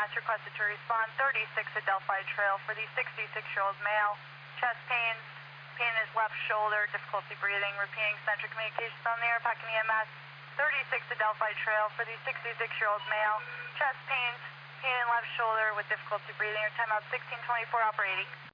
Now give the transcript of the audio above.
EMS requested to respond 36 Adelphi Trail for the 66-year-old male. Chest pains, pain in his left shoulder, difficulty breathing, repeating central communications on the air, Packing EMS. 36 Adelphi Trail for the 66-year-old male. Chest pains, pain in left shoulder with difficulty breathing. Your timeout 1624, operating.